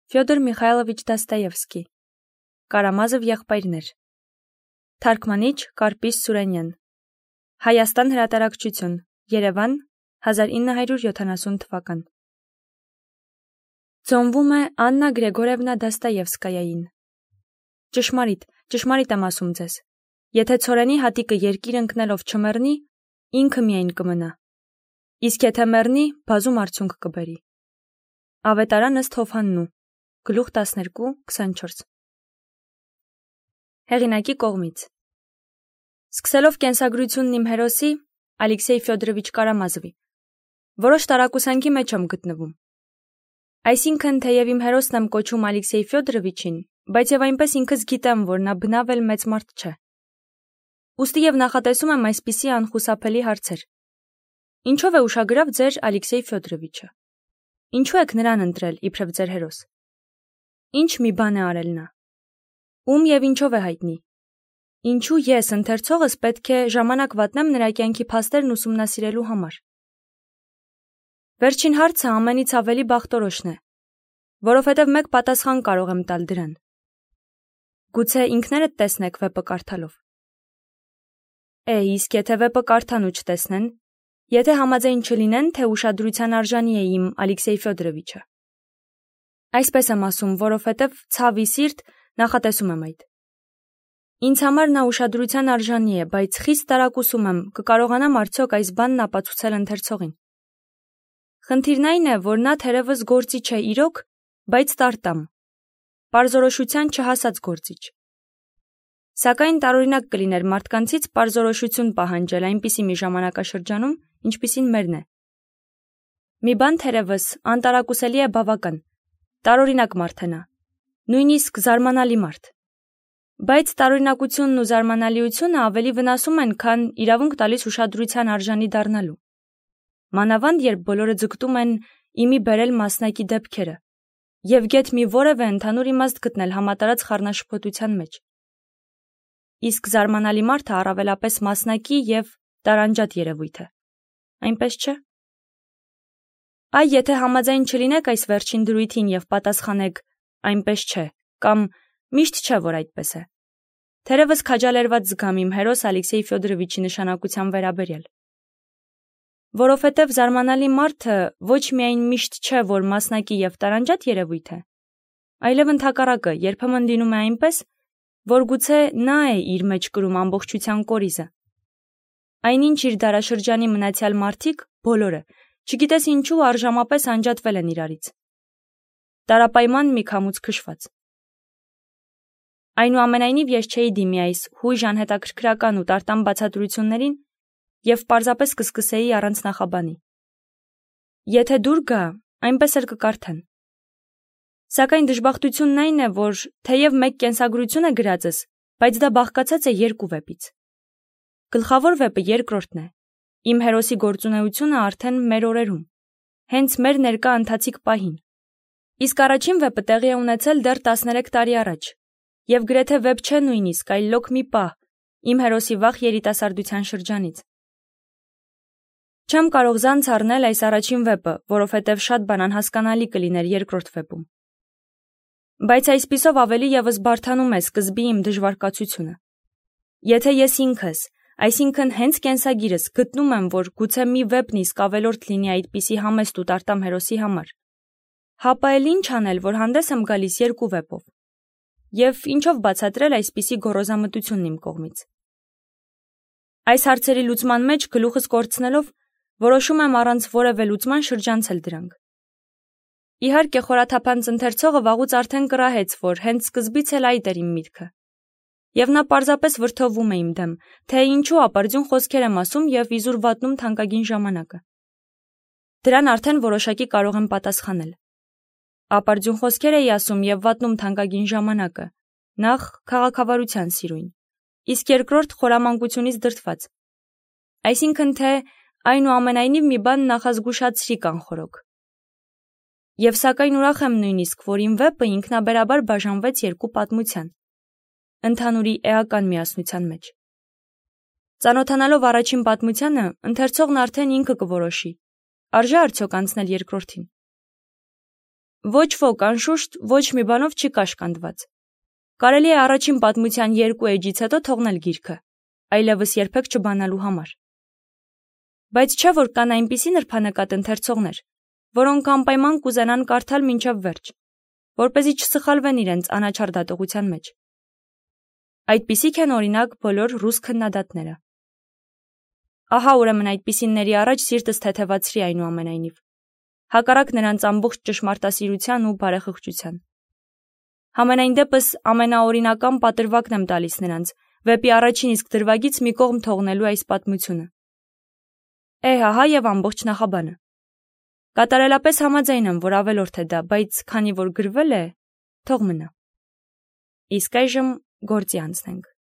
Ֆյոդոր Միխայլովիչ Դոստոևսկի Կարամազով եղբայրներ Թարգմանիչ Կարպիս Սուրենյան Հայաստան հրատարակչություն Երևան 1970 թվական Ծնվում է Աննա Գրեգորևնա Դոստոևսկայային Ճշմարիտ եմ ասում ձեզ Եթե ցորենի հատիկը երկիր ընկնելով չմեռնի ինքը միայն կմնա Իսկ եթե մեռնի բազում արդյունք կբերի Ավետարան ըստ Հովհաննու Գլուխ 12:24 Հեղինակի կողմից Սկսելով կենսագրությունն իմ հերոսի Ալեքսեյ Ֆյոդորովիչ Կարամազովի որոշ տարակուսանքի մեջ եմ գտնվում Այսինքն թեև իմ հերոսն եմ կոչում Ալեքսեյ Ֆյոդորովիչին բայց եւ այնպես ինքս գիտեմ որ նա բնավ էլ մեծ մարդ չէ Ուստի եւ նախատեսում եմ այսպիսի անխուսափելի հարցեր Ինչով է ուշագրավ ձեր Ալեքսեյ Ֆյոդորովիչը Ինչու եք նրան ընտրել իբրև ձեր հերոս Ինչ մի բան է արել նա Ում եւ ինչով է հայտնի Ինչու ես ընթերցողս պետք է ժամանակ վատնեմ նրա կյանքի փաստերն ուսումնասիրելու համար Վերջին հարցը ամենից ավելի բախտորոշն է որովհետեւ մեկ պատասխան կարող եմ տալ դրան Գուցե ինքներդ տեսնեք վեպը կարդալով Իսկ եթե վեպը կարդան ու չտեսնեն Եթե համաձայն չլինեն թե ուշադրության արժանի է իմ Ալեքսեյ Ֆյոդորովիչը Այսպես եմ ասում, որովհետև ցավի սիրտ նախատեսում եմ այդ։ Ինձ համար նա ուշադրության արժանի է, բայց խիստ տարակուսում եմ, կկարողանամ արդյոք այս բանն ապացուցել ընթերցողին։ Խնդիրն այն է, որ նա թերևս գործիչ է իրոք, բայց տարտամ։ Պարզորոշության չհասած գործիչ։ Սակայն տարօրինակ կլիներ մարդկանցից պարզորոշություն պահանջել այնպիսի մի ժամանակաշրջանում, ինչպիսին մերն է։ Մի բան թերևս անտարակուսելի է բավական։ Տարօրինակ մարդ է նա, նույնիսկ զարմանալի մարդ։ Բայց տարօրինակությունն ու զարմանալիությունը ավելի վնասում են, քան իրավունք տալիս ուշադրության արժանի դառնալու։ Մանավանդ երբ բոլորը ձգտում են իմի բերել մասնակի դեպքերը եւ գեթ մի որևէ ընդհանուր իմաստ գտնել համատարած խառնաշփոթության մեջ։ Իսկ զարմանալի մարդը առավելապես մասնակի եւ տարանջատ երևույթ է։ Այնպես չէ։ Այ եթե համաձայն չլինեք այս վերջին դրույթին եւ պատասխանեք այնպես չէ կամ միշտ չէ որ այդպես է Թերևս քաջալերված զգամ իմ հերոս Ալեքսեյ Ֆյոդորովիչի նշանակության վերաբերյալ Որովհետեւ զարմանալի մարդը ոչ միայն միշտ չէ որ մասնակի եւ տարանջատ երևույթ է այլև ընդհակառակը երբեմն լինում է այնպես որ գուցե նա է իր մեջ կրում ամբողջության կորիզը Այնինչ իր դարաշրջանի մնացյալ մարդիկ բոլորը Չգիտես ինչու արժամապես անջատվել են իրարից։ Տարապայման մի քամուց քշված։ Այնուամենայնիվ ես չէի դիմի այս հույժ անհետաքրքրական ու տարտամ բացատրություններին եւ պարզապես կսկսեի առանց նախաբանի։ Եթե դուր գա, այնպես էլ կկարդան։ Սակայն դժբախտությունն այն է, որ թեև մեկ կենսագրություն է գրածս, բայց դա բաղկացած է երկու վեպից։ Գլխավոր վեպը երկրորդն է։ Իմ հերոսի գործունեությունը արդեն մեր օրերում, հենց մեր ներկա ընթացիկ պահին։ Իսկ առաջին վեպը տեղի է ունեցել դեռ 13 տարի առաջ, եւ գրեթե վեպ չէ նույնիսկ, այլ լոկ մի պահ, իմ հերոսի վաղ երիտասարդության շրջանից։ Չեմ կարող զանց առնել այս առաջին վեպը, որովհետեւ շատ բան անհասկանալի կլիներ երկրորդ վեպում։ Բայց այսպիսով ավելի եւս բարդանում է սկզբի իմ դժվարկացությունը։ Եթե ես ինքս Այսինքն հենց կենսագիրս գտնում եմ, որ գուցե մի վեպն իսկ ավելորդ լինի այդպիսի համեստ ու տարտամ հերոսի համար։ Հապա էլ ինչ անել, որ հանդես եմ գալիս երկու վեպով։ Եվ ինչով բացատրել այսպիսի գոռոզամտությունն իմ կողմից։ Այս հարցերի լուծման մեջ գլուխս կորցնելով որոշում եմ առանց որևէ լուծման շրջանցել դրանք։ Իհարկե խորաթափանց ընթերցողը վաղուց արդեն կռահեց, որ հենց սկզբից էլ այդ էր իմ միտքը։ Եվ նա պարզապես վրդովում է իմ դեմ, թե ինչու ապարդյուն խոսքեր եմ ասում եւ իզուր վատնում թանկագին ժամանակը։ Դրան արդեն որոշակի կարող եմ պատասխանել։ Ապարդյուն խոսքեր էի ասում եւ վատնում թանկագին ժամանակը։ Նախ քաղաքավարության սիրույն, իսկ երկրորդ խորամանկությունից դրդված։ Այսինքն թե այնուամենայնիվ մի բան նախազգուշացրի կանխորոք։ Եվ սակայն ուրախ եմ նույնիսկ, որ իմ վեպը ինքնաբերաբար բաժանվեց երկու պատմության։ Ընդհանուրի էական միասնության մեջ։ Ծանոթանալով առաջին պատմությանը, ընթերցողն արդեն ինքը կորոշի, արժե արդյոք անցնել երկրորդին։ Ոչ ոք անշուշտ ոչ մի բանով չի կաշկանդված։ Կարելի է առաջին պատմության 2 էջից հետո թողնել գիրքը, այլևս երբեք չբանալու համար։ Բայց չէ՞ որ կան այնպիսի նրբանկատ ընթերցողներ, որոնք անպայման կուզենան կարդալ մինչև վերջ, որպեսզի չսխալվեն իրենց անաչառ դատողության մեջ։ Այդպիսիք են օրինակ բոլոր ռուս քննադատները։ Ահա ուրեմն այդպիսինների առաջ սիրտս թեթևացրի այնուամենայնիվ, հակառակ նրանց ամբողջ ճշմարտասիրության ու բարեխղճության։ Համենայն դեպս ամենաօրինական պատրվակն եմ տալիս նրանց, վեպի առաջին իսկ դրվագից մի կողմ թողնելու այս պատմությունը։ Ահա եւ ամբողջ նախաբանը։ Կատարելապես համաձայն եմ, որ ավելորդ է դա, բայց քանի որ գրվել է, թող մնա։ Իսկ այժմ գործի անցնենք։